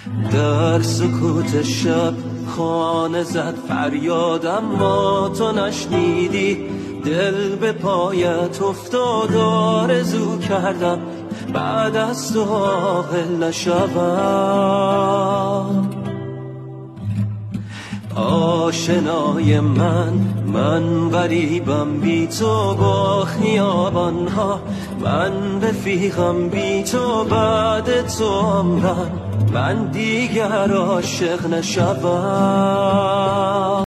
در سکوت شب خانه زد فریادم، ما تو نشنیدی. دل به پایت افتاد، آرزو کردم بعد از تو عاقل نشوم. آشنای من غریبم بی تو با خیابانها، من رفیقم بی تو بعد تو عمرم، من دیگر عاشق نشوم.